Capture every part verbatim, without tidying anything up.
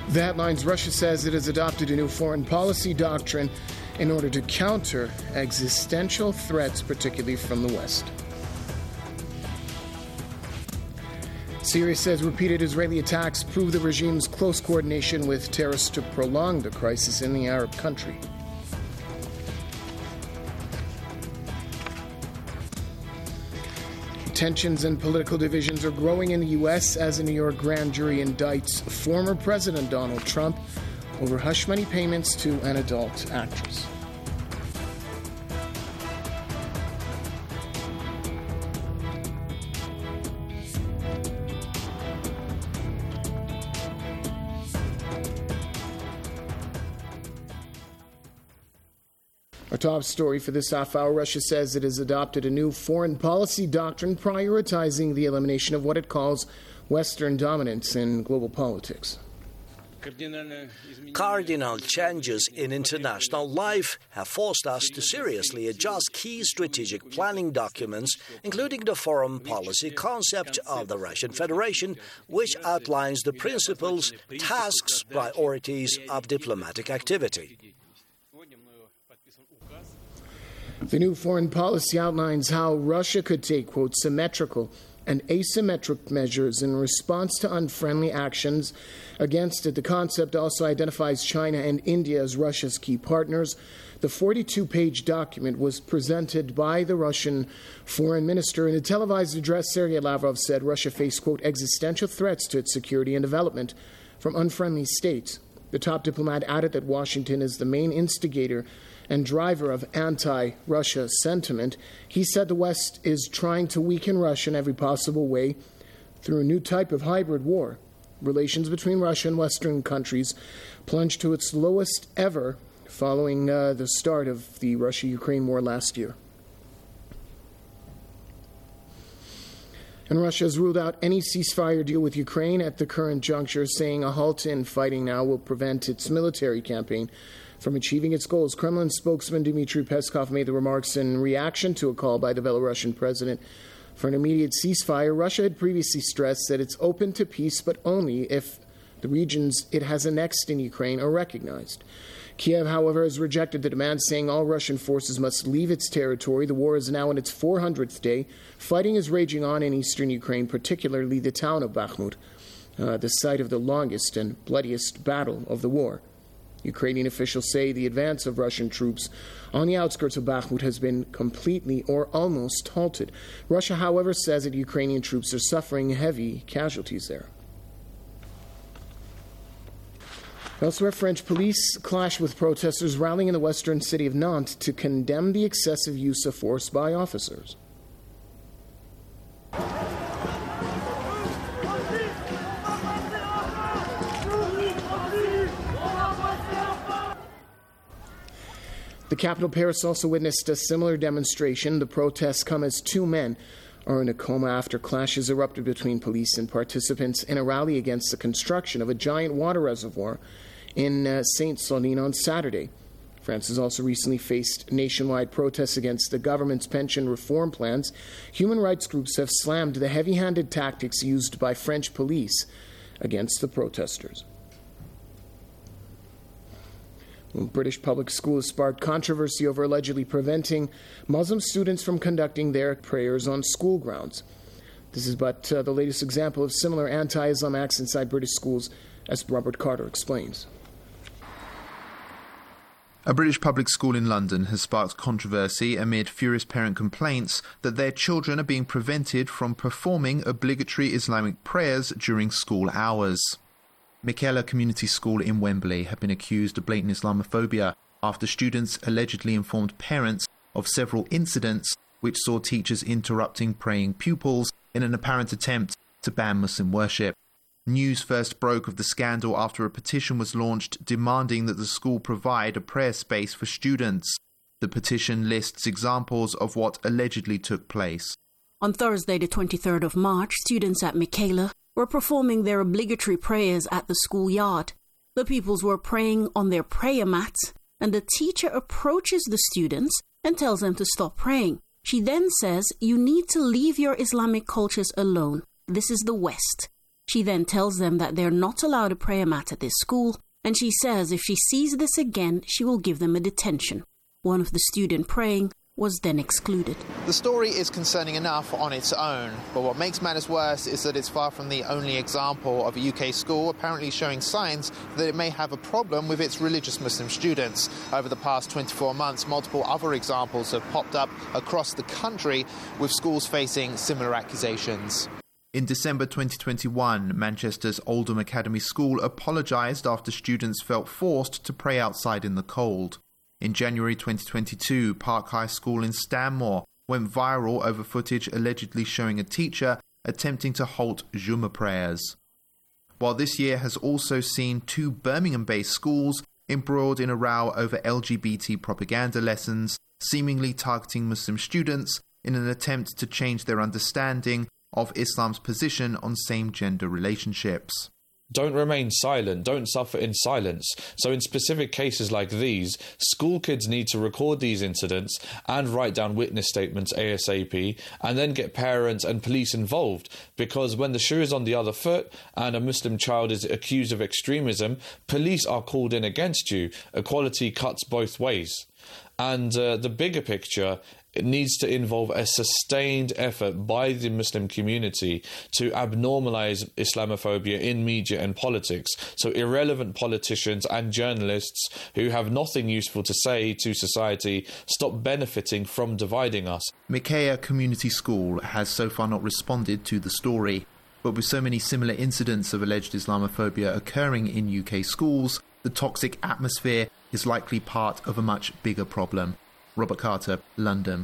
The headlines: Russia says it has adopted a new foreign policy doctrine in order to counter existential threats, particularly from the West. Syria says repeated Israeli attacks prove the regime's close coordination with terrorists to prolong the crisis in the Arab country. Tensions and political divisions are growing in the U S as a New York grand jury indicts former President Donald Trump over hush money payments to an adult actress. Our top story for this half hour: Russia says it has adopted a new foreign policy doctrine prioritizing the elimination of what it calls Western dominance in global politics. Cardinal changes in international life have forced us to seriously adjust key strategic planning documents, including the foreign policy concept of the Russian Federation, which outlines the principles, tasks, priorities of diplomatic activity. The new foreign policy outlines how Russia could take, quote, symmetrical and asymmetric measures in response to unfriendly actions against it. The concept also identifies China and India as Russia's key partners. The forty-two page document was presented by the Russian foreign minister. In a televised address, Sergei Lavrov said Russia faced, quote, existential threats to its security and development from unfriendly states. The top diplomat added that Washington is the main instigator and driver of anti-Russia sentiment. He said the West is trying to weaken Russia in every possible way through a new type of hybrid war. Relations between Russia and Western countries plunged to its lowest ever following uh, the start of the Russia-Ukraine war last year. And Russia has ruled out any ceasefire deal with Ukraine at the current juncture, saying a halt in fighting now will prevent its military campaign from achieving its goals. Kremlin spokesman Dmitry Peskov made the remarks in reaction to a call by the Belarusian president for an immediate ceasefire. Russia had previously stressed that it's open to peace, but only if the regions it has annexed in Ukraine are recognized. Kiev, however, has rejected the demand, saying all Russian forces must leave its territory. The war is now in its four hundredth day. Fighting is raging on in eastern Ukraine, particularly the town of Bakhmut, uh, the site of the longest and bloodiest battle of the war. Ukrainian officials say the advance of Russian troops on the outskirts of Bakhmut has been completely or almost halted. Russia, however, says that Ukrainian troops are suffering heavy casualties there. Elsewhere, French police clash with protesters rallying in the western city of Nantes to condemn the excessive use of force by officers. The capital, Paris, also witnessed a similar demonstration. The protests come as two men are in a coma after clashes erupted between police and participants in a rally against the construction of a giant water reservoir in uh, Saint-Soline on Saturday. France has also recently faced nationwide protests against the government's pension reform plans. Human rights groups have slammed the heavy-handed tactics used by French police against the protesters. Well, British public schools sparked controversy over allegedly preventing Muslim students from conducting their prayers on school grounds. This is but uh, the latest example of similar anti-Islam acts inside British schools, as Robert Carter explains. A British public school in London has sparked controversy amid furious parent complaints that their children are being prevented from performing obligatory Islamic prayers during school hours. Michaela Community School in Wembley have been accused of blatant Islamophobia after students allegedly informed parents of several incidents which saw teachers interrupting praying pupils in an apparent attempt to ban Muslim worship. News first broke of the scandal after a petition was launched demanding that the school provide a prayer space for students. The petition lists examples of what allegedly took place. On Thursday, the twenty-third of March, students at Michaela were performing their obligatory prayers at the schoolyard. The pupils were praying on their prayer mats, and the teacher approaches the students and tells them to stop praying. She then says, "You need to leave your Islamic cultures alone. This is the West." She then tells them that they're not allowed a prayer mat at this school, and she says if she sees this again, she will give them a detention. One of the students praying was then excluded. The story is concerning enough on its own, but what makes matters worse is that it's far from the only example of a U K school apparently showing signs that it may have a problem with its religious Muslim students. Over the past twenty-four months, multiple other examples have popped up across the country, with schools facing similar accusations. In December twenty twenty-one, Manchester's Oldham Academy School apologised after students felt forced to pray outside in the cold. In January twenty twenty-two, Park High School in Stanmore went viral over footage allegedly showing a teacher attempting to halt Juma prayers. While this year has also seen two Birmingham-based schools embroiled in a row over L G B T propaganda lessons, seemingly targeting Muslim students in an attempt to change their understanding of Islam's position on same-gender relationships. Don't remain silent, don't suffer in silence. So in specific cases like these, school kids need to record these incidents and write down witness statements ASAP, and then get parents and police involved, because when the shoe is on the other foot and a Muslim child is accused of extremism, police are called in against you. Equality cuts both ways. And uh, the bigger picture, it needs to involve a sustained effort by the Muslim community to abnormalise Islamophobia in media and politics. So irrelevant politicians and journalists who have nothing useful to say to society stop benefiting from dividing us. Micaiah Community School has so far not responded to the story. But with so many similar incidents of alleged Islamophobia occurring in U K schools, the toxic atmosphere is likely part of a much bigger problem. Robert Carter, London.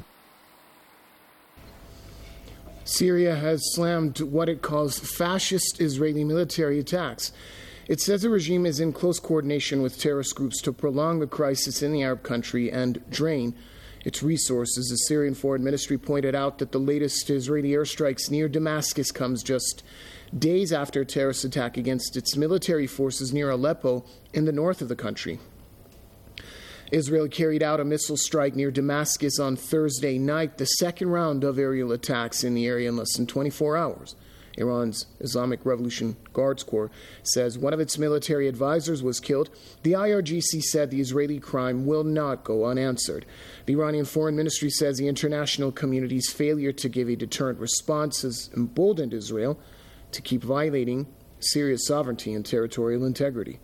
Syria has slammed what it calls fascist Israeli military attacks. It says the regime is in close coordination with terrorist groups to prolong the crisis in the Arab country and drain its resources. The Syrian Foreign Ministry pointed out that the latest Israeli airstrikes near Damascus comes just days after a terrorist attack against its military forces near Aleppo in the north of the country. Israel carried out a missile strike near Damascus on Thursday night, the second round of aerial attacks in the area in less than twenty-four hours. Iran's Islamic Revolution Guards Corps says one of its military advisors was killed. The I R G C said the Israeli crime will not go unanswered. The Iranian Foreign Ministry says the international community's failure to give a deterrent response has emboldened Israel to keep violating Syria's sovereignty and territorial integrity.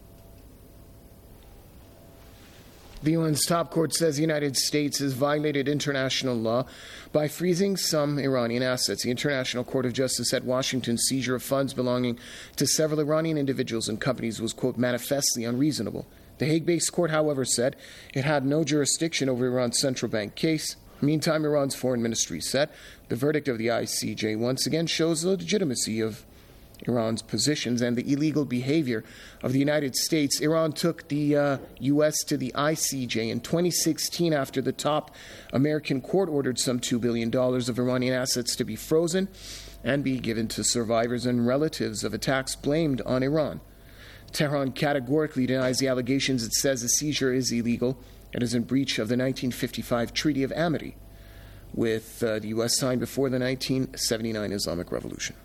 The U N's top court says the United States has violated international law by freezing some Iranian assets. The International Court of Justice said Washington's seizure of funds belonging to several Iranian individuals and companies was, quote, manifestly unreasonable. The Hague-based court, however, said it had no jurisdiction over Iran's central bank case. Meantime, Iran's foreign ministry said the verdict of the I C J once again shows the legitimacy of Iran's positions and the illegal behavior of the United States. Iran took the uh, U S to the I C J in twenty sixteen after the top American court ordered some two billion dollars of Iranian assets to be frozen and be given to survivors and relatives of attacks blamed on Iran. Tehran categorically denies the allegations. It says the seizure is illegal and is in breach of the nineteen fifty-five Treaty of Amity, with uh, the U S signed before the nineteen seventy-nine Islamic Revolution.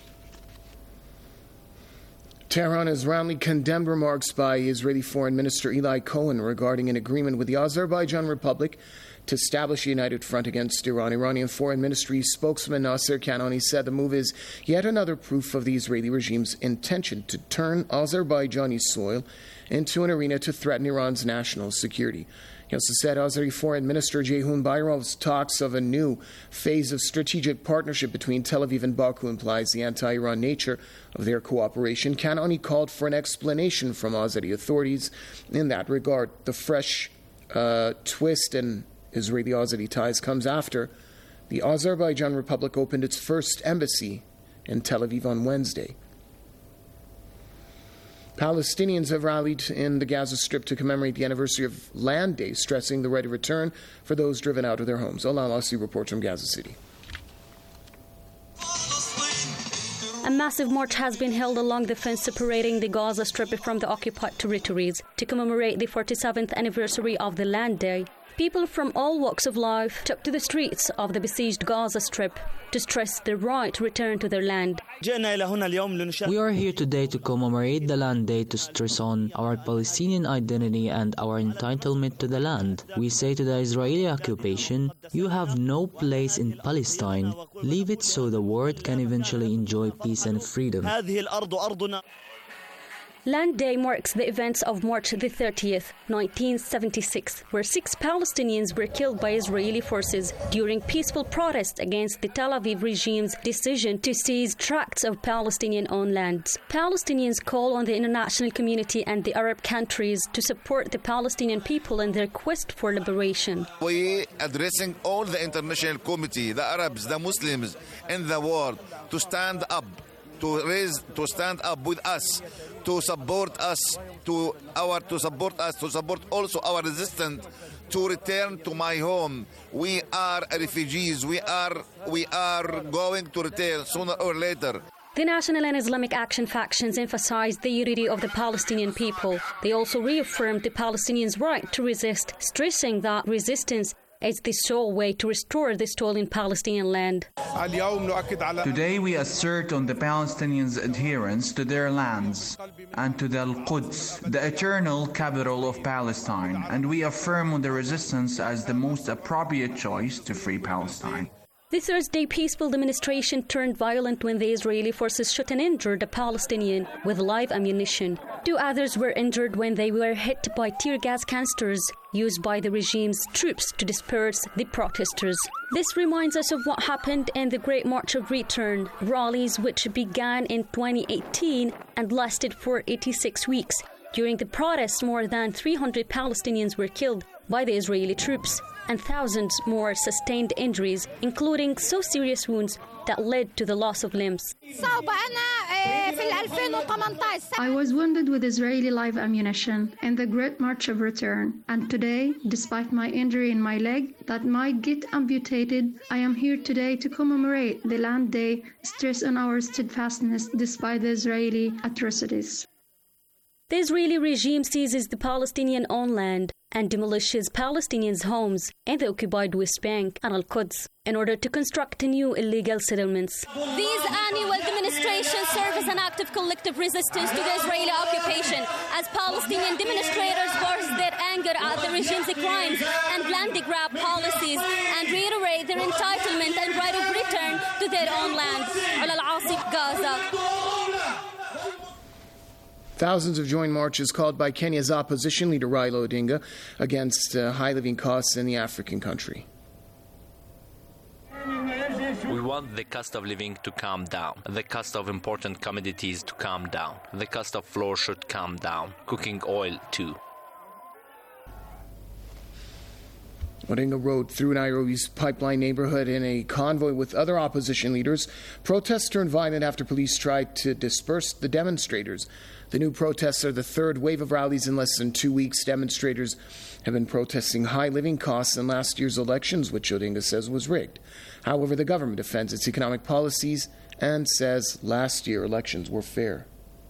Tehran has roundly condemned remarks by Israeli Foreign Minister Eli Cohen regarding an agreement with the Azerbaijan Republic to establish a united front against Iran. Iranian Foreign Ministry spokesman Nasser Kanani said the move is yet another proof of the Israeli regime's intention to turn Azerbaijani soil into an arena to threaten Iran's national security. He also said Azeri Foreign Minister Ceyhun Bayramov's talks of a new phase of strategic partnership between Tel Aviv and Baku implies the anti-Iran nature of their cooperation. Kanani called for an explanation from Azeri authorities in that regard. The fresh uh, twist in Israeli-Azeri ties comes after the Azerbaijan Republic opened its first embassy in Tel Aviv on Wednesday. Palestinians have rallied in the Gaza Strip to commemorate the anniversary of Land Day, stressing the right of return for those driven out of their homes. Ola Lassi reports from Gaza City. A massive march has been held along the fence separating the Gaza Strip from the occupied territories to commemorate the forty-seventh anniversary of the Land Day. People from all walks of life took to the streets of the besieged Gaza Strip to stress their right to return to their land. We are here today to commemorate the Land Day to stress on our Palestinian identity and our entitlement to the land. We say to the Israeli occupation, you have no place in Palestine. Leave it so the world can eventually enjoy peace and freedom. Land Day marks the events of March the thirtieth, nineteen seventy-six, where six Palestinians were killed by Israeli forces during peaceful protests against the Tel Aviv regime's decision to seize tracts of Palestinian-owned lands. Palestinians call on the international community and the Arab countries to support the Palestinian people in their quest for liberation. We addressing all the international community, the Arabs, the Muslims in the world, to stand up, to raise, to stand up with us, to support us, to our to support us, to support also our resistance to return to my home. We are refugees. We are we are going to return sooner or later. The National and Islamic Action factions emphasized the unity of the Palestinian people. They also reaffirmed the Palestinians' right to resist, stressing that resistance is the sole way to restore the stolen Palestinian land. Today we assert on the Palestinians' adherence to their lands and to the Al-Quds, the eternal capital of Palestine, and we affirm on the resistance as the most appropriate choice to free Palestine. The Thursday peaceful demonstration turned violent when the Israeli forces shot and injured a Palestinian with live ammunition. Two others were injured when they were hit by tear gas canisters used by the regime's troops to disperse the protesters. This reminds us of what happened in the Great March of Return, rallies which began in twenty eighteen and lasted for eighty-six weeks. During the protests, more than three hundred Palestinians were killed by the Israeli troops, and thousands more sustained injuries, including so serious wounds that led to the loss of limbs. I was wounded with Israeli live ammunition in the Great March of Return, and today, despite my injury in my leg that might get amputated, I am here today to commemorate the Land Day, stress on our steadfastness despite the Israeli atrocities. The Israeli regime seizes the Palestinian-owned land and demolishes Palestinians' homes in the occupied West Bank and Al-Quds in order to construct new illegal settlements. These annual demonstrations serve as an act of collective resistance to the Israeli occupation, as Palestinian demonstrators voice their anger at the regime's crimes and land grab policies and reiterate their entitlement and right of return to their own land. Ala Al-Asif, Gaza. Thousands have joined marches called by Kenya's opposition leader Raila Odinga against uh, high living costs in the African country. We want the cost of living to come down, the cost of important commodities to come down, the cost of flour should come down, cooking oil too. Odinga rode through Nairobi's Pipeline neighborhood in a convoy with other opposition leaders. Protests turned violent after police tried to disperse the demonstrators. The new protests are the third wave of rallies in less than two weeks. Demonstrators have been protesting high living costs in last year's elections, which Odinga says was rigged. However, the government defends its economic policies and says last year elections were fair.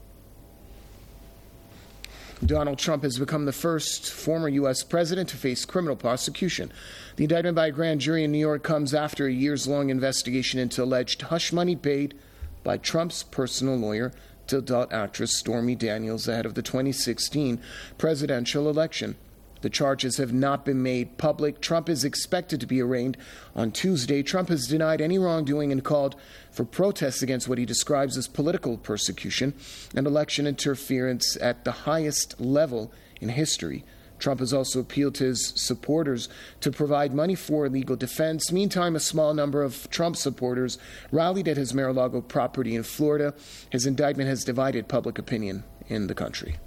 Donald Trump has become the first former U S president to face criminal prosecution. The indictment by a grand jury in New York comes after a years-long investigation into alleged hush money paid by Trump's personal lawyer to adult actress Stormy Daniels ahead of the twenty sixteen presidential election. The charges have not been made public. Trump is expected to be arraigned on Tuesday. Trump has denied any wrongdoing and called for protests against what he describes as political persecution and election interference at the highest level in history. Trump has also appealed to his supporters to provide money for legal defense. Meantime, a small number of Trump supporters rallied at his Mar-a-Lago property in Florida. His indictment has divided public opinion in the country.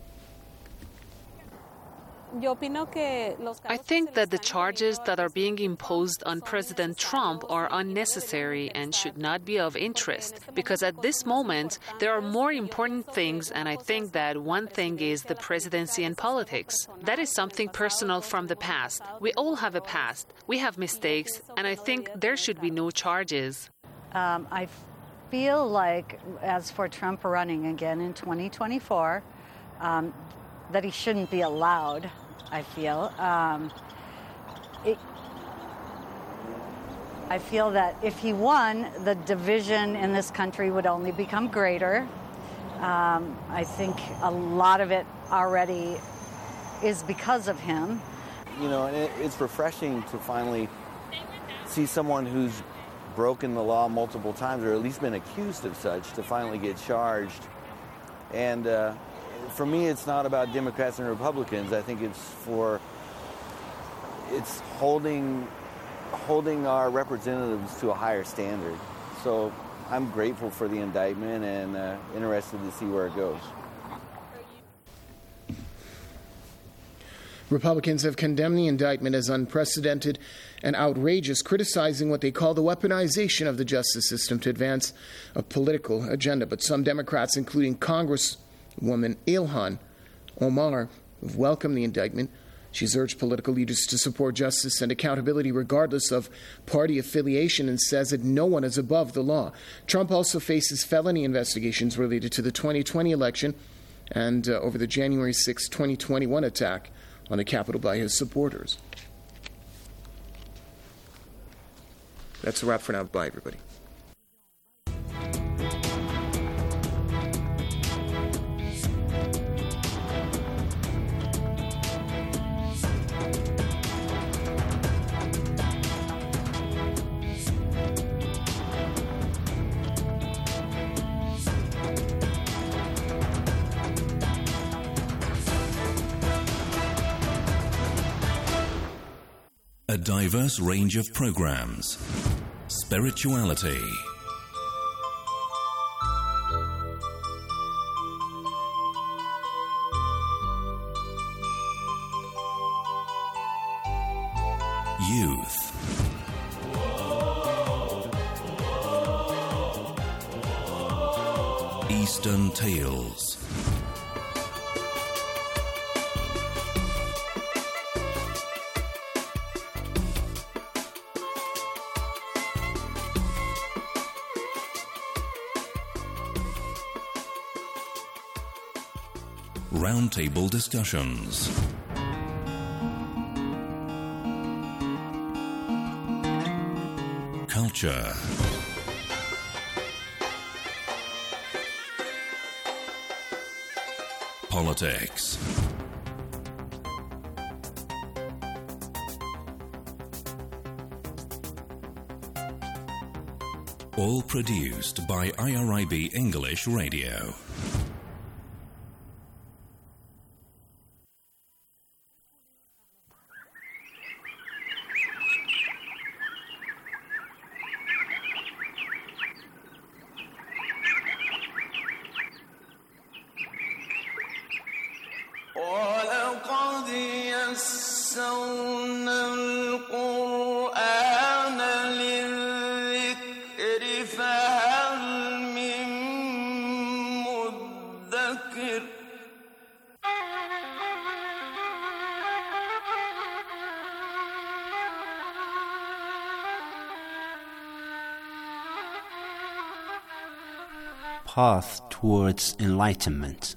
I think that the charges that are being imposed on President Trump are unnecessary and should not be of interest, because at this moment there are more important things, and I think that one thing is the presidency and politics. That is something personal from the past. We all have a past. We have mistakes, and I think there should be no charges. Um, I feel like, as for Trump running again in twenty twenty-four, um, that he shouldn't be allowed, I feel. Um, it, I feel that if he won, the division in this country would only become greater. Um, I think a lot of it already is because of him. You know, and it, it's refreshing to finally see someone who's broken the law multiple times, or at least been accused of such, to finally get charged. And uh, for me, it's not about Democrats and Republicans. I think it's for, it's holding, holding our representatives to a higher standard. So I'm grateful for the indictment and uh, interested to see where it goes. Republicans have condemned the indictment as unprecedented and outrageous, criticizing what they call the weaponization of the justice system to advance a political agenda. But some Democrats, including Congresswoman Ilhan Omar, have welcomed the indictment. She's urged political leaders to support justice and accountability regardless of party affiliation and says that no one is above the law. Trump also faces felony investigations related to the twenty twenty election and uh, over the January sixth, twenty twenty-one attack on the Capitol by his supporters. That's a wrap for now. Bye, everybody. A diverse range of programs. Spirituality. Youth. Eastern Tales. Roundtable discussions. Culture. Politics. All produced by I R I B English Radio. Path towards enlightenment.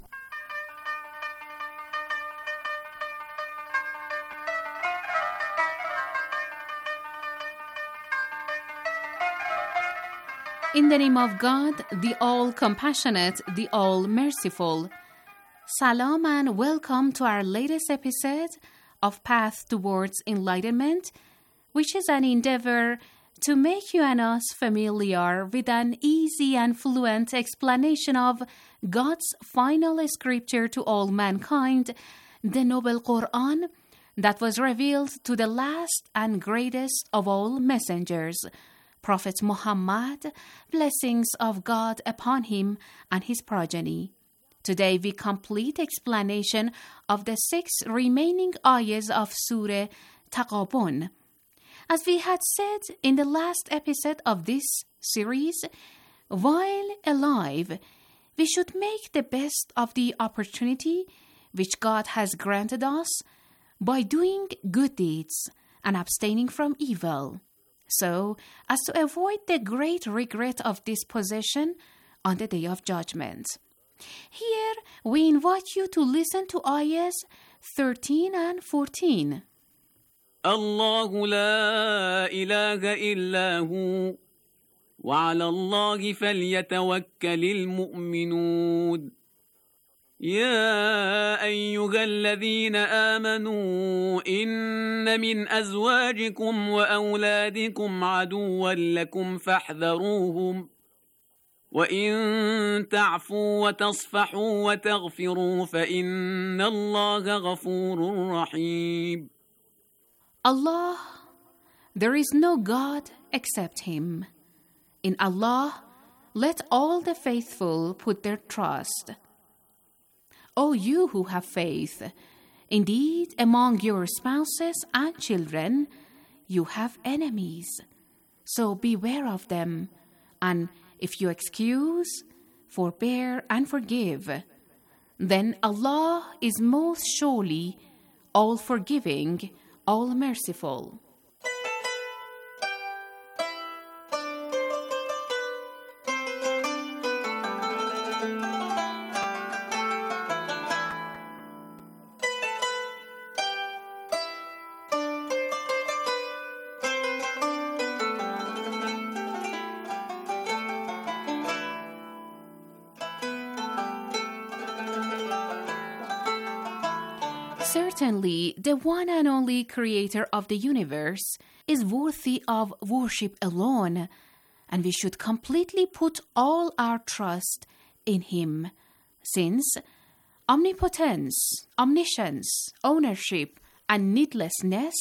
In the name of God, the all-compassionate, the all-merciful. Salam and welcome to our latest episode of Path Towards Enlightenment, which is an endeavor to make you and us familiar with an easy and fluent explanation of God's final scripture to all mankind, the Noble Quran, that was revealed to the last and greatest of all messengers, Prophet Muhammad, blessings of God upon him and his progeny. Today we complete explanation of the six remaining ayahs of Surah Taqabun. As we had said in the last episode of this series, while alive, we should make the best of the opportunity which God has granted us by doing good deeds and abstaining from evil, so as to avoid the great regret of dispossession on the Day of Judgment. Here, we invite you to listen to ayahs thirteen and fourteen. الله لا إله إلا هو وعلى الله فليتوكل المؤمنون يا أيها الذين آمنوا إن من أزواجكم وأولادكم عدوا لكم فاحذروهم وإن تعفوا وتصفحوا وتغفروا فإن الله غفور رحيم. Allah, there is no God except Him. In Allah, let all the faithful put their trust. O you who have faith, indeed among your spouses and children you have enemies, so beware of them, and if you excuse, forbear and forgive, then Allah is most surely all forgiving, all merciful. Certainly, the one and only Creator of the universe is worthy of worship alone, and we should completely put all our trust in Him, since omnipotence, omniscience, ownership, and needlessness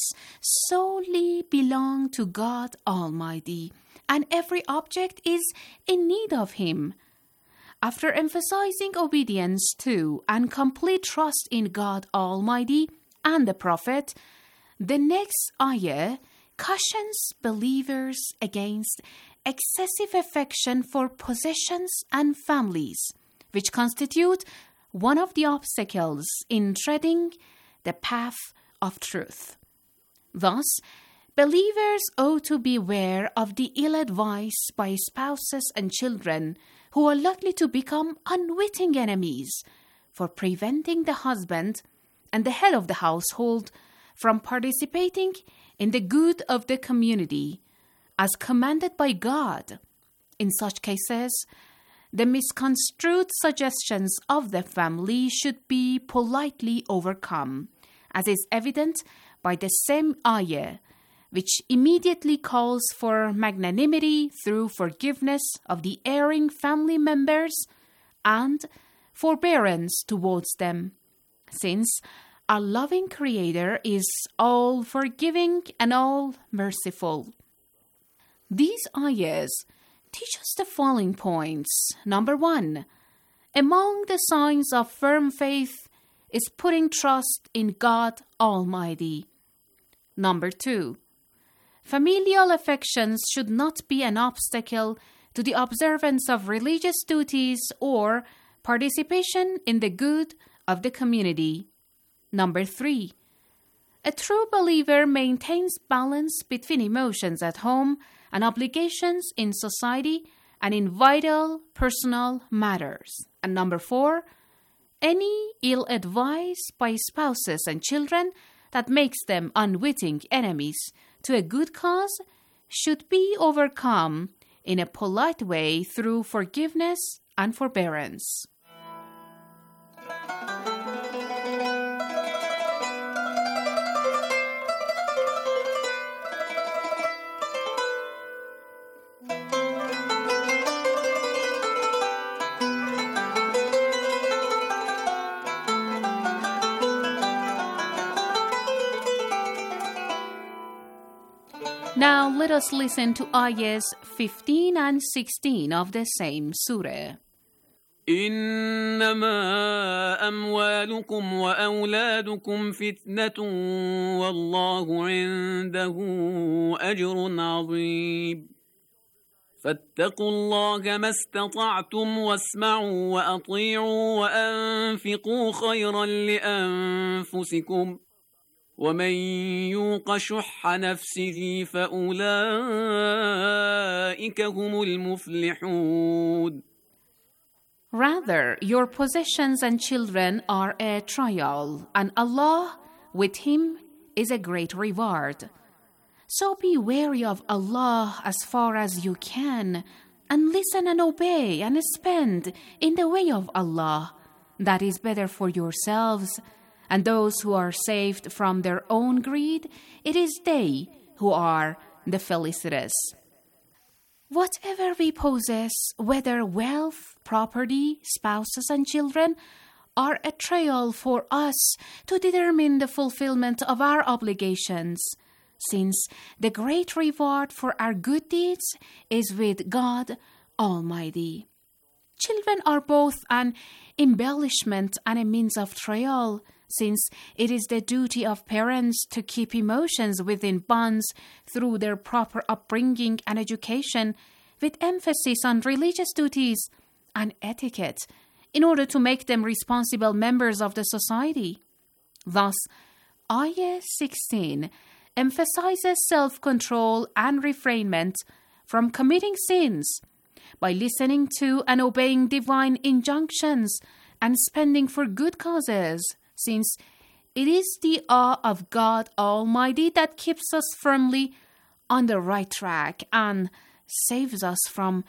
solely belong to God Almighty, and every object is in need of Him. After emphasizing obedience to and complete trust in God Almighty and the Prophet, the next ayah cautions believers against excessive affection for possessions and families, which constitute one of the obstacles in treading the path of truth. Thus, believers ought to beware of the ill advice by spouses and children who are likely to become unwitting enemies, for preventing the husband and the head of the household from participating in the good of the community, as commanded by God. In such cases, the misconstrued suggestions of the family should be politely overcome, as is evident by the same ayah, which immediately calls for magnanimity through forgiveness of the erring family members and forbearance towards them, since our loving Creator is all forgiving and all merciful. These ayahs teach us the following points. Number one, among the signs of firm faith is putting trust in God Almighty. Number two, familial affections should not be an obstacle to the observance of religious duties or participation in the good of the community. Number three, a true believer maintains balance between emotions at home and obligations in society and in vital personal matters. And number four, any ill advice by spouses and children that makes them unwitting enemies to a good cause should be overcome in a polite way through forgiveness and forbearance. Now let us listen to ayahs fifteen and sixteen of the same surah. إنما أموالكم وأولادكم فتنة والله عنده أجر عظيم فاتقوا الله ما استطعتم واسمعوا وأطيعوا وأنفقوا خيرا لأنفسكم ومن يوق شح نفسه فأولئك هم المفلحون. Rather, your possessions and children are a trial, and Allah, with Him, is a great reward. So be wary of Allah as far as you can, and listen and obey and spend in the way of Allah. That is better for yourselves. And those who are saved from their own greed, it is they who are the felicitous. Whatever we possess, whether wealth, property, spouses, and children, are a trial for us to determine the fulfillment of our obligations, since the great reward for our good deeds is with God Almighty. Children are both an embellishment and a means of trial, since it is the duty of parents to keep emotions within bounds through their proper upbringing and education, with emphasis on religious duties and etiquette, in order to make them responsible members of the society. Thus, Ayah sixteen emphasizes self-control and refrainment from committing sins by listening to and obeying divine injunctions and spending for good causes, since it is the awe of God Almighty that keeps us firmly on the right track and saves us from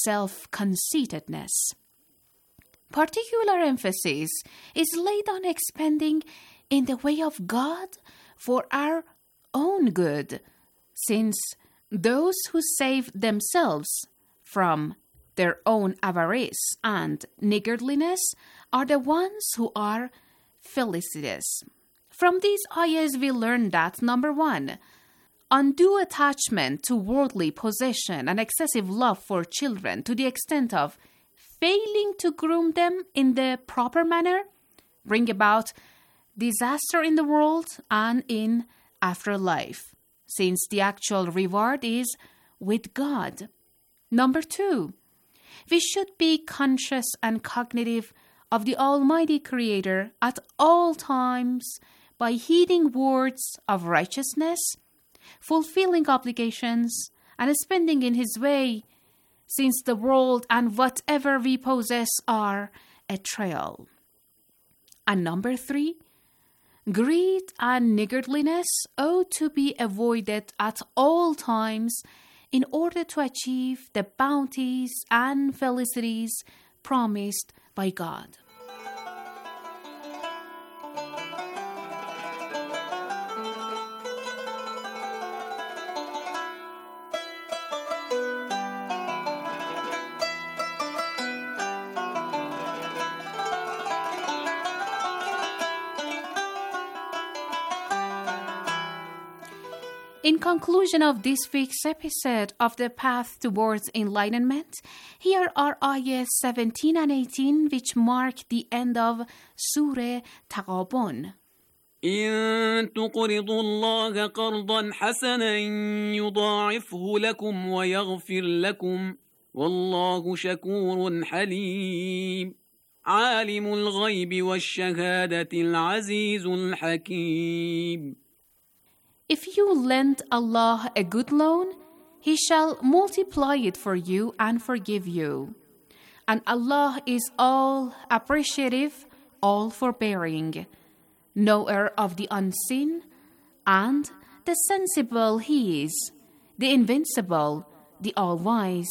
self-conceitedness. Particular emphasis is laid on expending in the way of God for our own good, since those who save themselves from their own avarice and niggardliness are the ones who are felicitous. From these ayahs we learn that, number one, undue attachment to worldly possession and excessive love for children to the extent of failing to groom them in the proper manner bring about disaster in the world and in afterlife, since the actual reward is with God. Number two, we should be conscious and cognitive of the Almighty Creator at all times by heeding words of righteousness, fulfilling obligations, and spending in His way, since the world and whatever we possess are a trial. And number three, greed and niggardliness ought to be avoided at all times in order to achieve the bounties and felicities promised by God. In conclusion of this week's episode of The Path Towards Enlightenment, here are ayahs seventeen and eighteen, which mark the end of Surah Taghabun. إن تقرضوا الله قرضا حسنا يضاعفه لكم ويغفر لكم والله شكور حليم عالم الغيب والشهادة العزيز الحكيم. If you lend Allah a good loan, He shall multiply it for you and forgive you. And Allah is all appreciative, all forbearing, knower of the unseen, and the sensible He is, the invincible, the all-wise.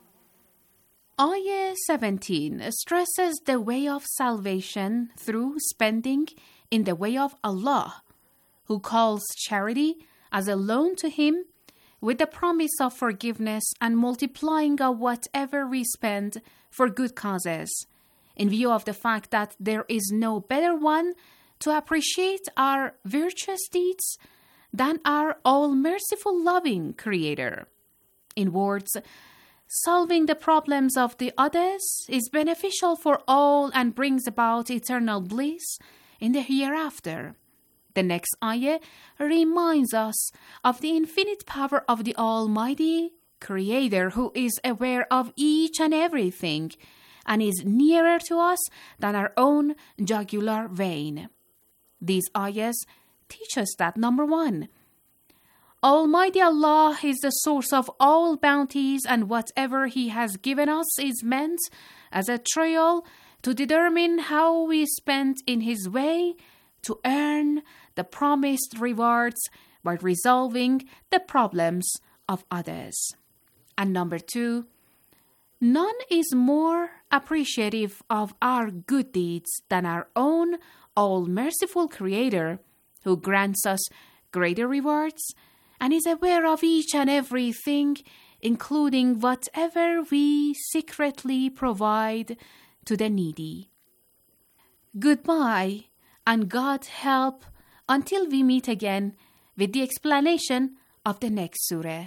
Ayah seventeen stresses the way of salvation through spending in the way of Allah, who calls charity as a loan to Him with the promise of forgiveness and multiplying of whatever we spend for good causes, in view of the fact that there is no better one to appreciate our virtuous deeds than our all-merciful, loving Creator. In words, solving the problems of the others is beneficial for all and brings about eternal bliss in the hereafter. The next ayah reminds us of the infinite power of the Almighty Creator, who is aware of each and everything and is nearer to us than our own jugular vein. These ayahs teach us that, number one, Almighty Allah is the source of all bounties, and whatever He has given us is meant as a trial to determine how we spend in His way to earn the promised rewards by resolving the problems of others. And number two, none is more appreciative of our good deeds than our own all-merciful Creator, who grants us greater rewards and is aware of each and everything, including whatever we secretly provide to the needy. Goodbye, and God help until we meet again with the explanation of the next surah.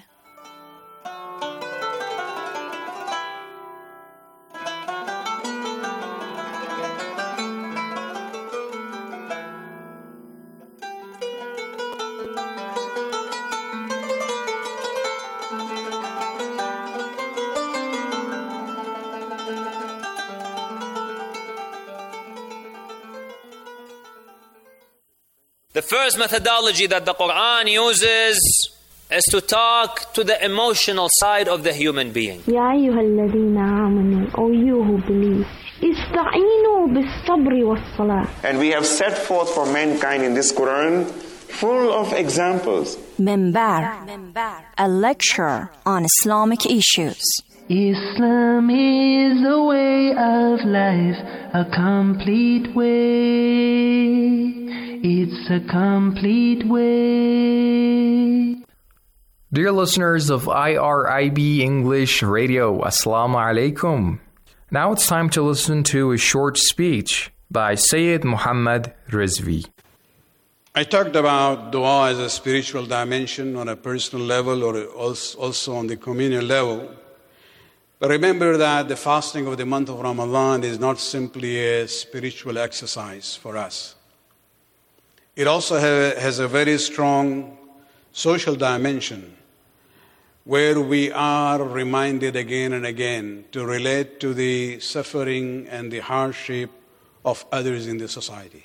The first methodology that the Quran uses is to talk to the emotional side of the human being. يا أيها الذين آمنوا, O you who believe, استعينوا بالصبر والصلاة. And we have set forth for mankind in this Quran full of examples. Minbar, a lecture on Islamic issues. Islam is a way of life, a complete way. It's a complete way. Dear listeners of I R I B English Radio, Assalamu alaikum. Now it's time to listen to a short speech by Sayyid Muhammad Rizvi. I talked about dua as a spiritual dimension on a personal level or also on the communal level. But remember that the fasting of the month of Ramadan is not simply a spiritual exercise for us. It also has a very strong social dimension where we are reminded again and again to relate to the suffering and the hardship of others in the society.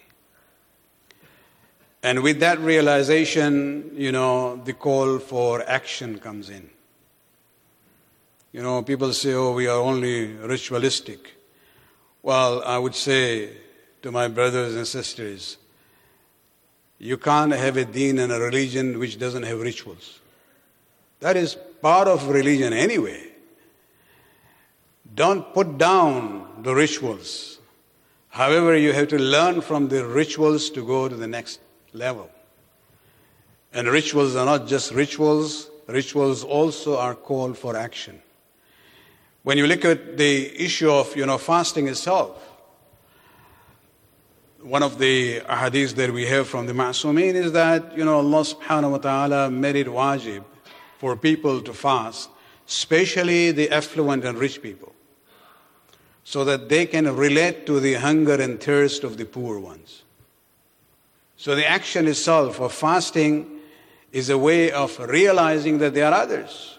And with that realization, you know, the call for action comes in. You know, people say, oh, we are only ritualistic. Well, I would say to my brothers and sisters, you can't have a deen and a religion which doesn't have rituals. That is part of religion anyway. Don't put down the rituals. However, you have to learn from the rituals to go to the next level. And rituals are not just rituals. Rituals also are called for action. When you look at the issue of, you know, fasting itself, one of the ahadith that we have from the Ma'sumin is that, you know, Allah subhanahu wa ta'ala made it wajib for people to fast, especially the affluent and rich people, so that they can relate to the hunger and thirst of the poor ones. So the action itself of fasting is a way of realizing that there are others.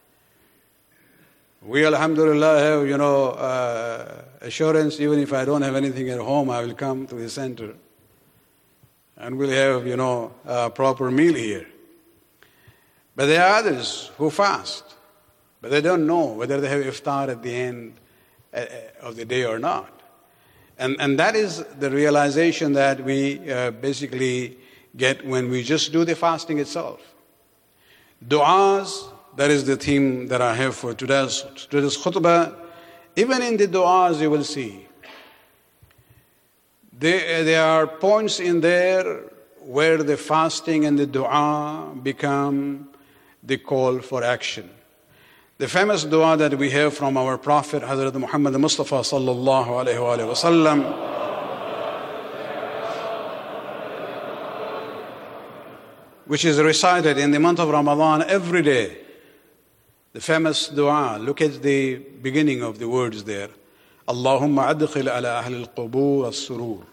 We, alhamdulillah, have, you know, uh, assurance, even if I don't have anything at home, I will come to the center and we'll have, you know, a proper meal here. But there are others who fast, but they don't know whether they have iftar at the end of the day or not. And, and that is the realization that we uh, basically get when we just do the fasting itself. Du'as, that is the theme that I have for today's, today's khutbah. Even in the du'as you will see, there, there are points in there where the fasting and the du'a become the call for action. The famous dua that we have from our Prophet, Hazrat Muhammad Mustafa sallallahu alayhi wa sallam, which is recited in the month of Ramadan every day. The famous dua, look at the beginning of the words there. Allahumma adkhil ala ahli al-qubur as-surur.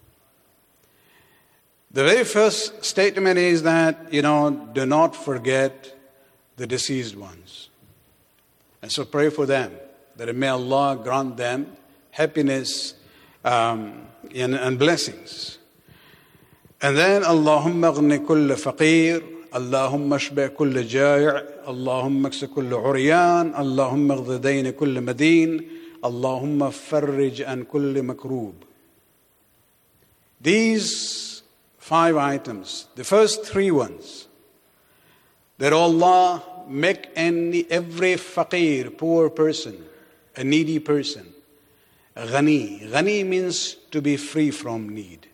The very first statement is that, you know, do not forget the deceased ones. And so pray for them, that may Allah grant them happiness um, and, and blessings. And then, Allahumma aghni kull faqir, Allahumma ashbi' kull jai', Allahumma aksi kull uryan, Allahumma aghdi dayn kull madin, Allahumma farrij an kull makroob. These five items. The first three ones, that Allah make any, every faqir, poor person, a needy person, ghani. Ghani means to be free from need.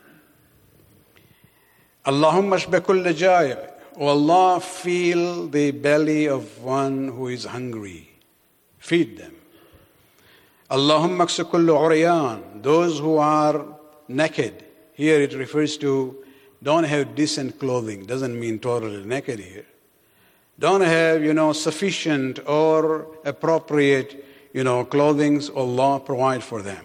Allahumma shba kulla jaya. O Allah, fill the belly of one who is hungry. Feed them. Allahumma ksu kullu uriyan. Those who are naked. Here it refers to don't have decent clothing. Doesn't mean totally naked here. Don't have, you know, sufficient or appropriate, you know, clothing. Allah provide for them.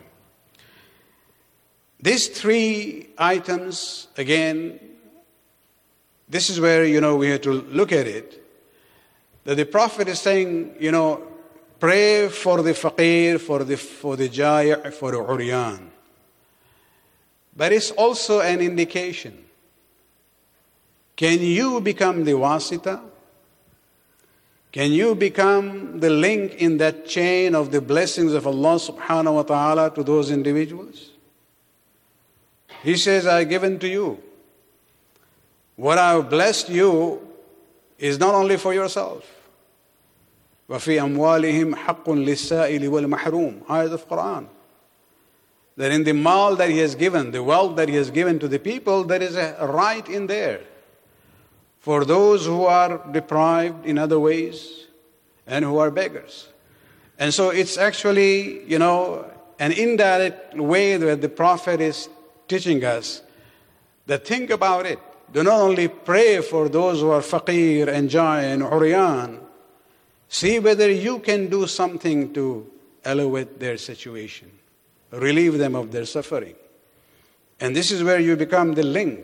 These three items, again, this is where, you know, we have to look at it. That the Prophet is saying, you know, pray for the faqir, for the for the jaya', for the uryan. But it's also an indication. Can you become the wasita? Can you become the link in that chain of the blessings of Allah subhanahu wa ta'ala to those individuals? He says, I have given to you. What I have blessed you is not only for yourself. وَفِي أَمْوَالِهِمْ حَقٌّ لِلسَّائِلِ وَالْمَحْرُومِ Ayat of Quran. That in the mal that He has given, the wealth that He has given to the people, there is a right in there for those who are deprived in other ways and who are beggars. And so it's actually, you know, an indirect way that the Prophet is teaching us that think about it. Do not only pray for those who are faqir and jai and uryan. See whether you can do something to elevate their situation, relieve them of their suffering. And this is where you become the link.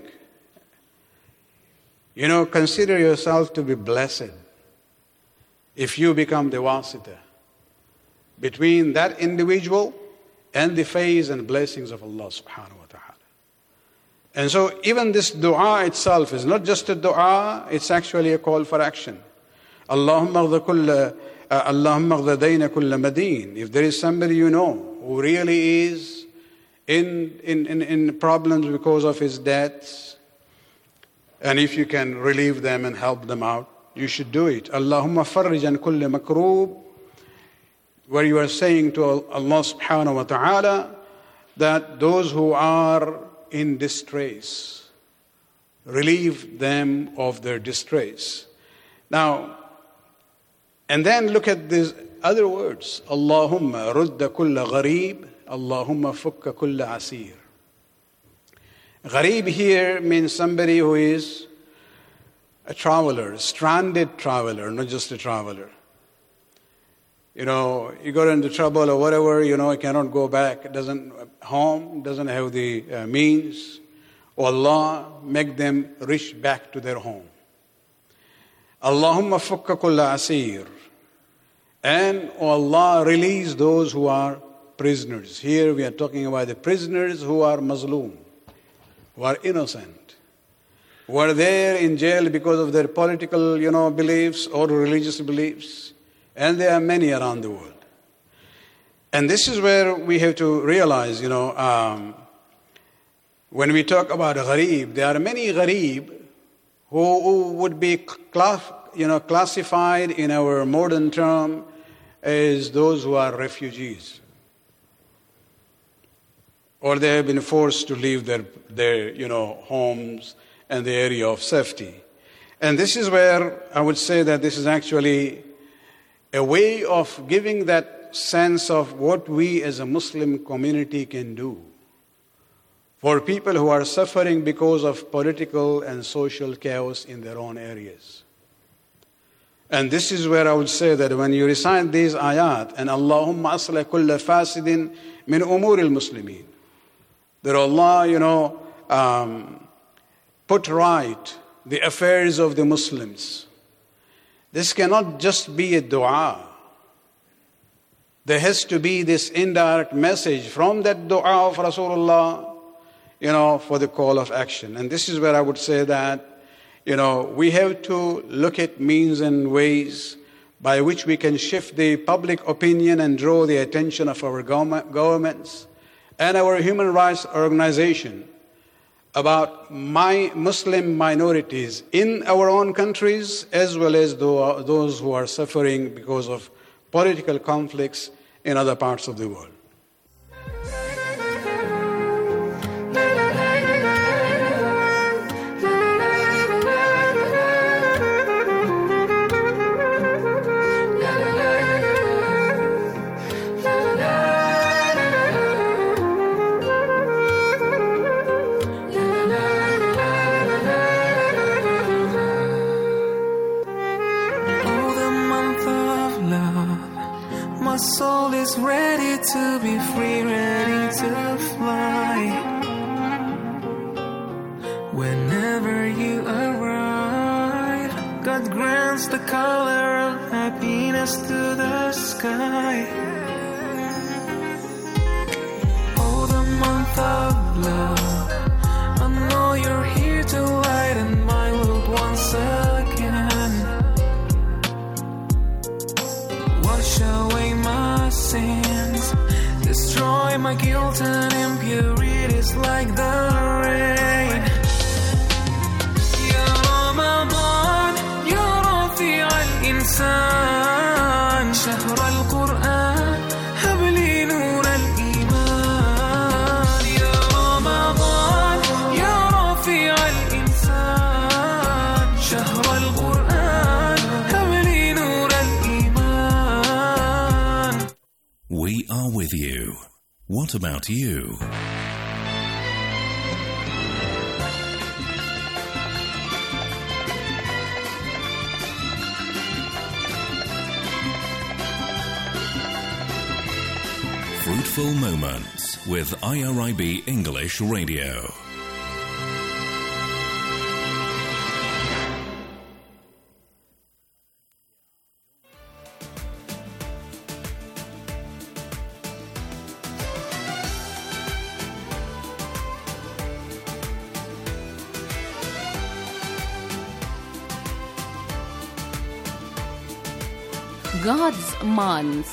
You know, consider yourself to be blessed if you become the wasita between that individual and the faith and blessings of Allah subhanahu wa ta'ala. And so even this dua itself is not just a dua, it's actually a call for action. Allahumma ghda kulla, uh, Allahumma ghda dayna kulla madeen. If there is somebody you know who really is in, in, in, in problems because of his debts, and if you can relieve them and help them out, you should do it. Allahumma farrijan kulla makroob, where you are saying to Allah subhanahu wa ta'ala that those who are in distress, relieve them of their distress. Now, and then look at these other words. Allahumma rudda kulla gharib, Allahumma fukka kulla asir. Gharib here means somebody who is a traveler, a stranded traveler, not just a traveler. You know, you got into trouble or whatever, you know, you cannot go back, doesn't home, doesn't have the uh, means. O Allah, make them reach back to their home. Allahumma fukka kulla asir. And O Allah, release those who are prisoners. Here we are talking about the prisoners who are mazloom, who are innocent, who are there in jail because of their political, you know, beliefs or religious beliefs. And there are many around the world. And this is where we have to realize, you know, um, when we talk about gharib, there are many gharib who, who would be class, you know, classified in our modern term as those who are refugees. Or they have been forced to leave their, their you know, homes and the area of safety. And this is where I would say that this is actually a way of giving that sense of what we as a Muslim community can do for people who are suffering because of political and social chaos in their own areas. And this is where I would say that when you recite these ayat, and Allahumma aslih kulla fasidin min umur al-muslimin, that Allah, you know, um, put right the affairs of the Muslims. This cannot just be a dua. There has to be this indirect message from that dua of Rasulullah, you know, for the call of action. And this is where I would say that, you know, we have to look at means and ways by which we can shift the public opinion and draw the attention of our government, governments and our human rights organization about my Muslim minorities in our own countries, as well as those who are suffering because of political conflicts in other parts of the world. My soul is ready to be free, ready to fly. Whenever you arrive, God grants the color of happiness to the sky. Oh, the month of love, I know you're here to lighten my world once again. Wash away my sins, destroy my guilt and impurities like the rain. Ya Ramadan, Ya Rafi' al-Insan, Shahr al-Quran, habli nur al-Iman. Ya Ramadan, Ya Rafi' al-Insan, Shahr al-Quran, habli nur al-Iman. We are with you. What about you? Fruitful Moments with I R I B English Radio. God's month.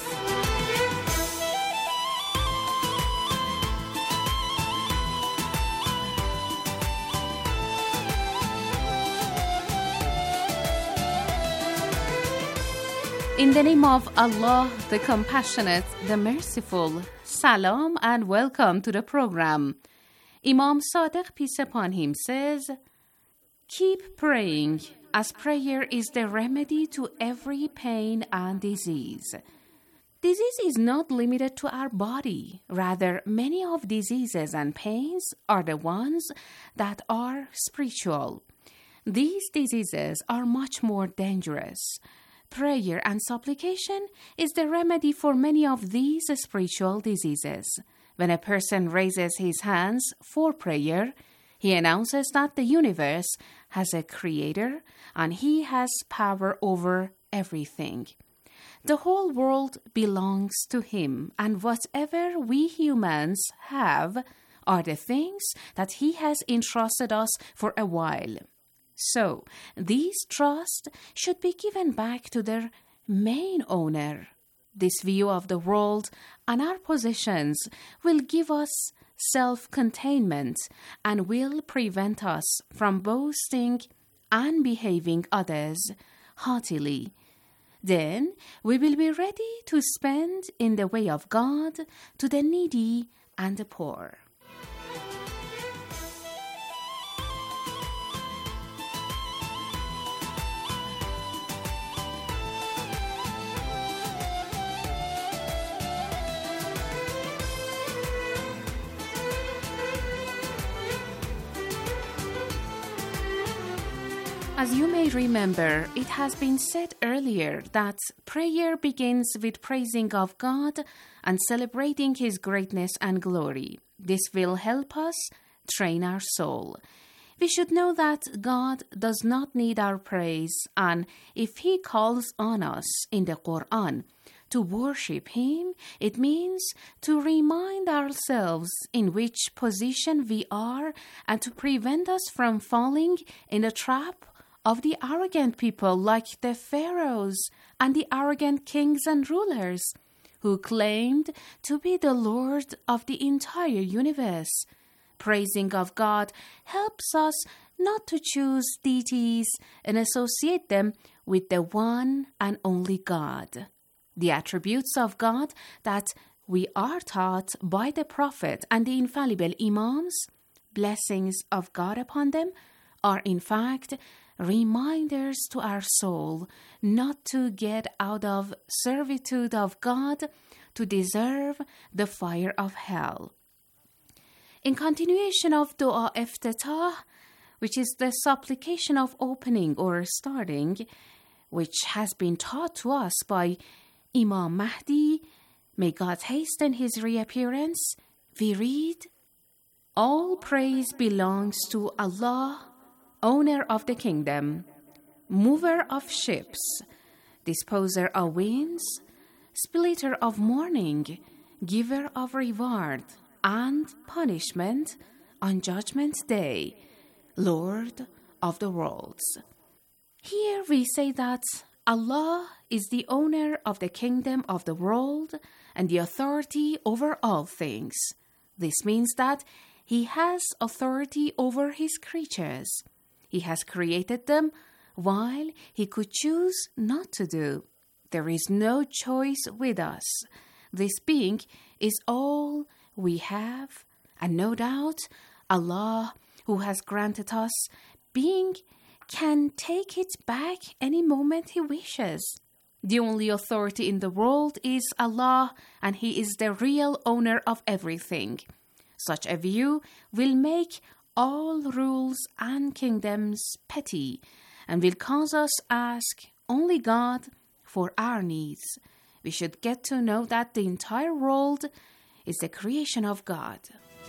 In the name of Allah, the Compassionate, the Merciful, Salam and welcome to the program. Imam Sadiq, peace upon him, says, keep praying, as prayer is the remedy to every pain and disease. Disease is not limited to our body. Rather, many of diseases and pains are the ones that are spiritual. These diseases are much more dangerous. Prayer and supplication is the remedy for many of these spiritual diseases. When a person raises his hands for prayer, he announces that the universe has a creator and he has power over everything. The whole world belongs to him, and whatever we humans have are the things that he has entrusted us for a while. So, these trusts should be given back to their main owner. This view of the world and our possessions will give us self-containment and will prevent us from boasting and behaving others haughtily. Then we will be ready to spend in the way of God to the needy and the poor. As you may remember, it has been said earlier that prayer begins with praising of God and celebrating His greatness and glory. This will help us train our soul. We should know that God does not need our praise, and if He calls on us in the Quran to worship Him, it means to remind ourselves in which position we are and to prevent us from falling in the trap of the arrogant people like the pharaohs and the arrogant kings and rulers who claimed to be the Lord of the entire universe, Praising of God helps us not to choose deities and associate them with the one and only God. The attributes of God that we are taught by the Prophet and the infallible Imams, blessings of God upon them, are in fact reminders to our soul not to get out of servitude of God to deserve the fire of hell. In continuation of Dua Iftitah, which is the supplication of opening or starting, which has been taught to us by Imam Mahdi, may God hasten his reappearance, we read, "All praise belongs to Allah, owner of the kingdom, mover of ships, disposer of winds, splitter of mourning, giver of reward and punishment on Judgment Day, Lord of the worlds." Here we say that Allah is the owner of the kingdom of the world and the authority over all things. This means that He has authority over His creatures. He has created them while He could choose not to do. There is no choice with us. This being is all we have, and no doubt Allah, who has granted us being, can take it back any moment He wishes. The only authority in the world is Allah, and He is the real owner of everything. Such a view will make all rules and kingdoms petty, and will cause us ask only God for our needs. We should get to know that the entire world is the creation of God.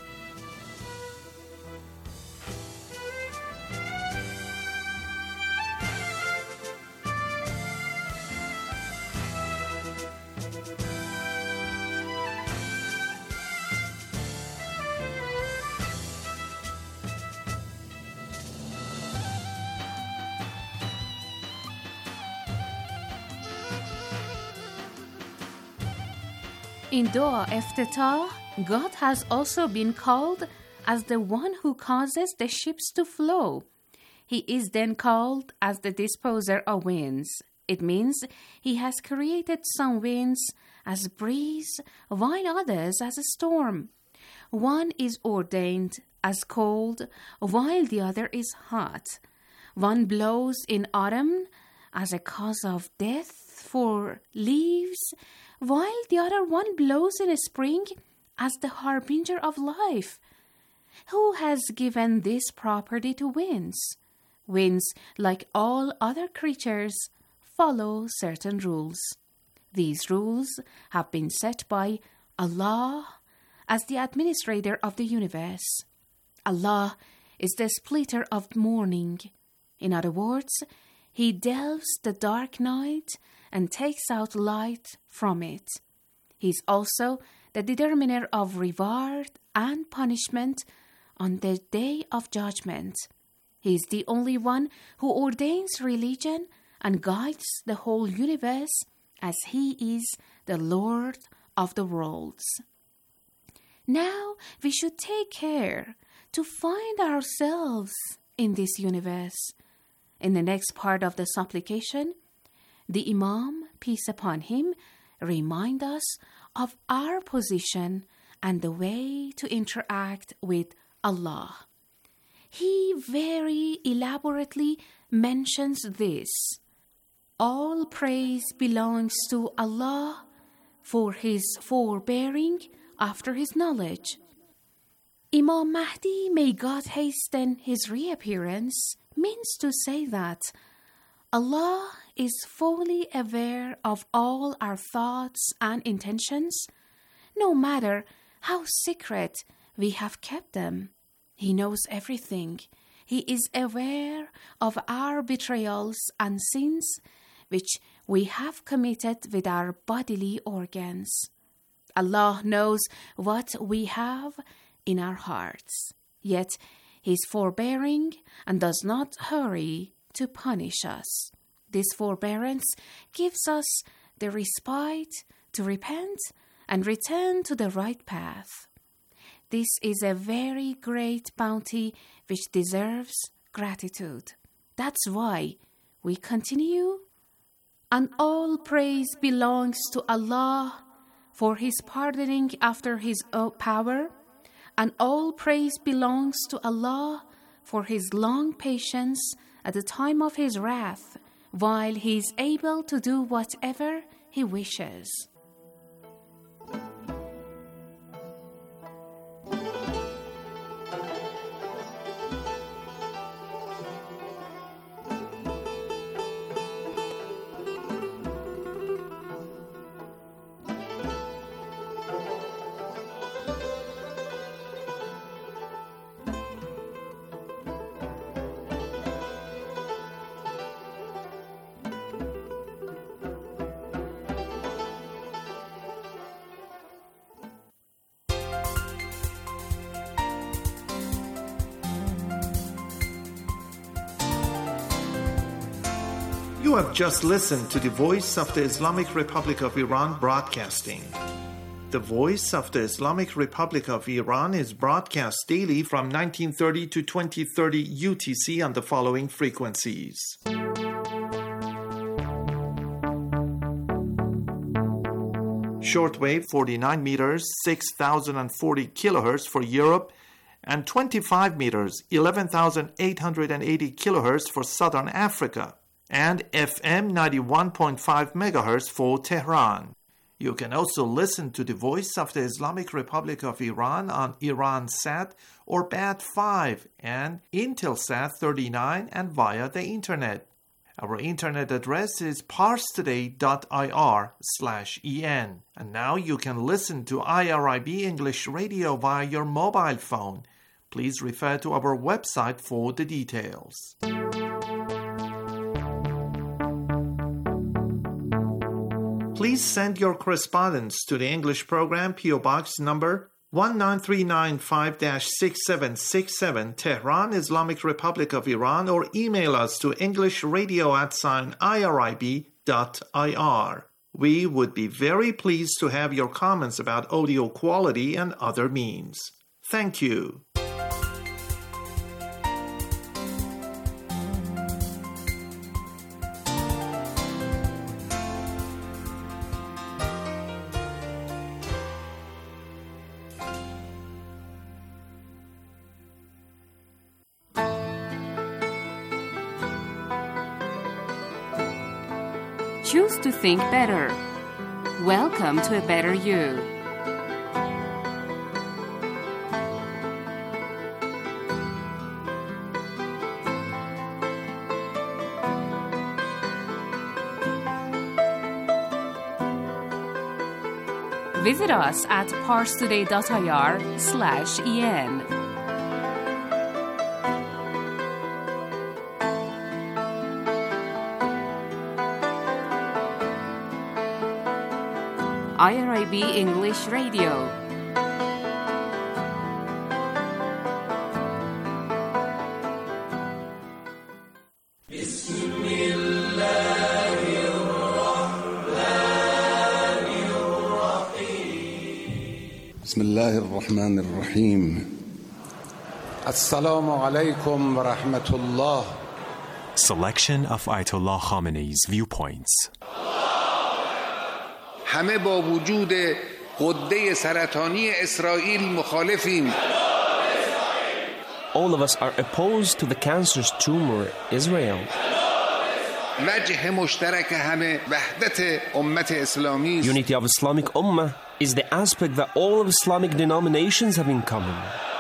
In Dua Iftitah, God has also been called as the one who causes the ships to flow. He is then called as the disposer of winds. It means He has created some winds as breeze, while others as a storm. One is ordained as cold, while the other is hot. One blows in autumn as a cause of death for leaves, while the other one blows in spring as the harbinger of life. Who has given this property to winds? Winds, like all other creatures, follow certain rules. These rules have been set by Allah as the administrator of the universe. Allah is the splitter of mourning. In other words, He delves the dark night and takes out light from it. He is also the determiner of reward and punishment on the day of judgment. He is the only one who ordains religion and guides the whole universe, as He is the Lord of the worlds. Now we should take care to find ourselves in this universe. In the next part of the supplication, the Imam, peace upon him, remind us of our position and the way to interact with Allah. He very elaborately mentions this: all praise belongs to Allah for His forbearing after His knowledge. Imam Mahdi, may God hasten his reappearance, means to say that Allah is fully aware of all our thoughts and intentions, no matter how secret we have kept them. He knows everything. He is aware of our betrayals and sins which we have committed with our bodily organs. Allah knows what we have in our hearts, yet He is forbearing and does not hurry to punish us. This forbearance gives us the respite to repent and return to the right path. This is a very great bounty which deserves gratitude. That's why we continue. And all praise belongs to Allah for His pardoning after His power, and all praise belongs to Allah for His long patience at the time of His wrath, while He is able to do whatever He wishes. You have just listened to the Voice of the Islamic Republic of Iran broadcasting. The Voice of the Islamic Republic of Iran is broadcast daily from nineteen thirty to twenty thirty U T C on the following frequencies. Shortwave forty-nine meters, six thousand forty kilohertz for Europe, and twenty-five meters, eleven thousand eight hundred eighty kilohertz for Southern Africa, and F M ninety-one point five megahertz for Tehran. You can also listen to the Voice of the Islamic Republic of Iran on Iransat or B A T five and Intelsat thirty-nine and via the Internet. Our internet address is parstoday.ir slash en. And now you can listen to I R I B English Radio via your mobile phone. Please refer to our website for the details. Please send your correspondence to the English program, P O Box number one nine three nine five dash six seven six seven, Tehran, Islamic Republic of Iran, or email us to englishradio at sign irib dot ir. We would be very pleased to have your comments about audio quality and other means. Thank you. Choose to think better. Welcome to a better you. Visit us at parstoday.ir slash en. I R I B English Radio. بسم الله الرحمن الرحيم. السلام عليكم ورحمة الله. Selection of Ayatollah Khamenei's viewpoints. همه با وجود غده سرطانی اسرائیل مخالفیم. All of us are opposed to the cancerous tumor Israel. وجه مشترک همه وحدت امت اسلامی. Unity of Islamic Ummah is the aspect that all of Islamic denominations have in common.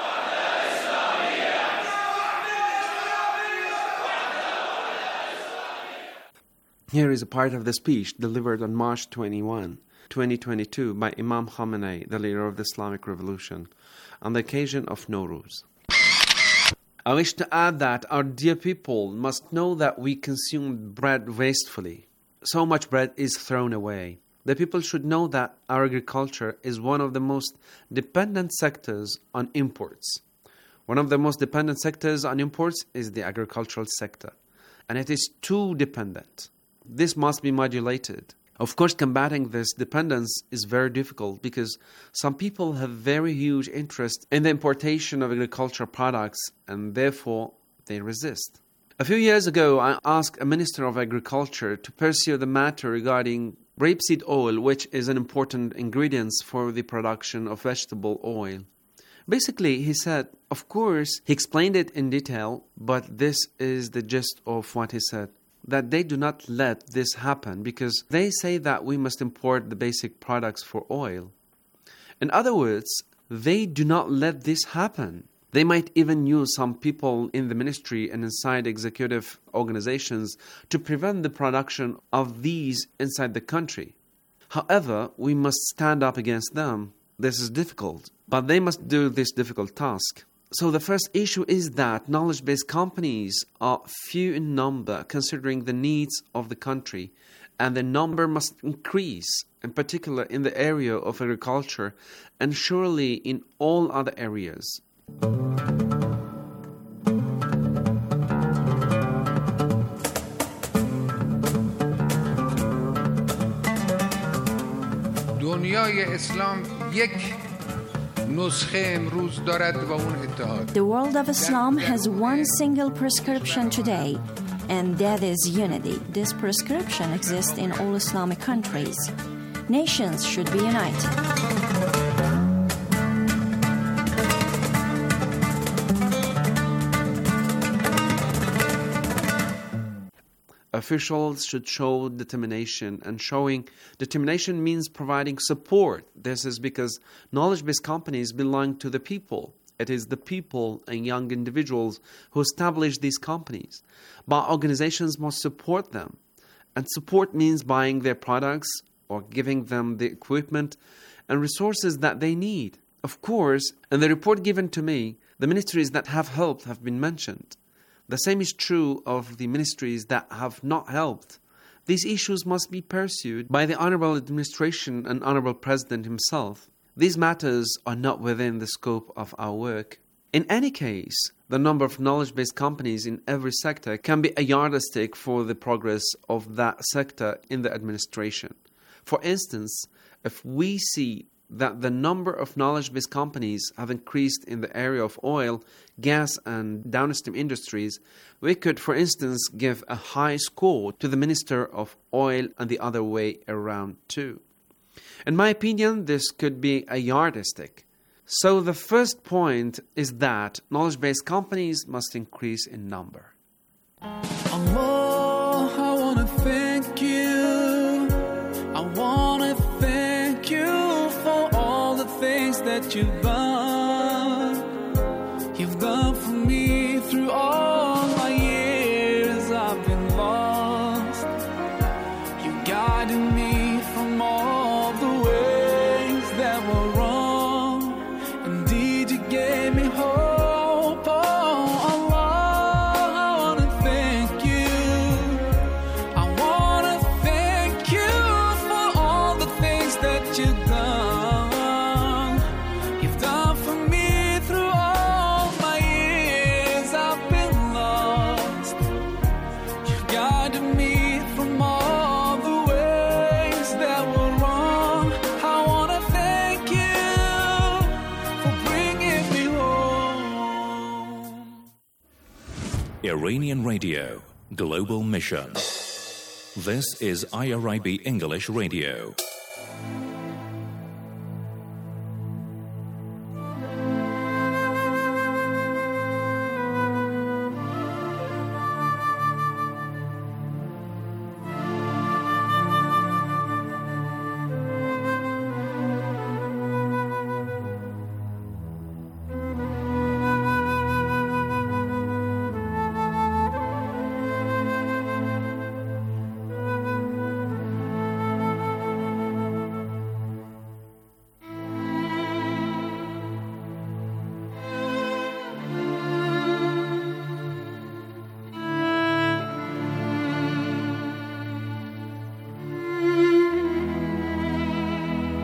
Here is a part of the speech delivered on March twenty-first, twenty twenty-two by Imam Khamenei, the leader of the Islamic Revolution, on the occasion of Nowruz. I wish to add that our dear people must know that we consume bread wastefully. So much bread is thrown away. The people should know that our agriculture is one of the most dependent sectors on imports. One of the most dependent sectors on imports is the agricultural sector, and it is too dependent. This must be modulated. Of course, combating this dependence is very difficult because some people have very huge interest in the importation of agricultural products and therefore they resist. A few years ago, I asked a Minister of Agriculture to pursue the matter regarding rapeseed oil, which is an important ingredient for the production of vegetable oil. Basically, he said, of course, he explained it in detail, but this is the gist of what he said, that they do not let this happen because they say that we must import the basic products for oil. In other words, they do not let this happen. They might even use some people in the ministry and inside executive organizations to prevent the production of these inside the country. However, we must stand up against them. This is difficult, but they must do this difficult task. So the first issue is that knowledge-based companies are few in number considering the needs of the country, and the number must increase, in particular in the area of agriculture and surely in all other areas. دنیای اسلام یک نسخه امروز دارد و اون اتحاد. The world of Islam has one single prescription today, and that is unity. This prescription exists in all Islamic countries. Nations should be united. Officials should show determination, and showing determination means providing support. This is because knowledge-based companies belong to the people. It is the people and young individuals who establish these companies. But organizations must support them. And support means buying their products or giving them the equipment and resources that they need. Of course, in the report given to me, the ministries that have helped have been mentioned. The same is true of the ministries that have not helped. These issues must be pursued by the Honorable Administration and Honorable President himself. These matters are not within the scope of our work. In any case, the number of knowledge-based companies in every sector can be a yardstick for the progress of that sector in the administration. For instance, if we see that the number of knowledge-based companies have increased in the area of oil, gas and downstream industries, we could, for instance, give a high score to the Minister of Oil and the other way around too. In my opinion, this could be a yardstick. So the first point is that knowledge-based companies must increase in number. Allah, I want to thank you. I want to thank you for all the things that you've done. You've done for me through all my years I've been lost. You guided me from all the ways that were wrong. Indeed, you gave me hope. Oh, Allah, I want to thank you. I want to thank you for all the things that you've done. You've done for me through all my years I've been lost. You've guided me from all the ways that were wrong. I want to thank you for bringing me home. Iranian Radio, Global Mission. This is I R I B English Radio.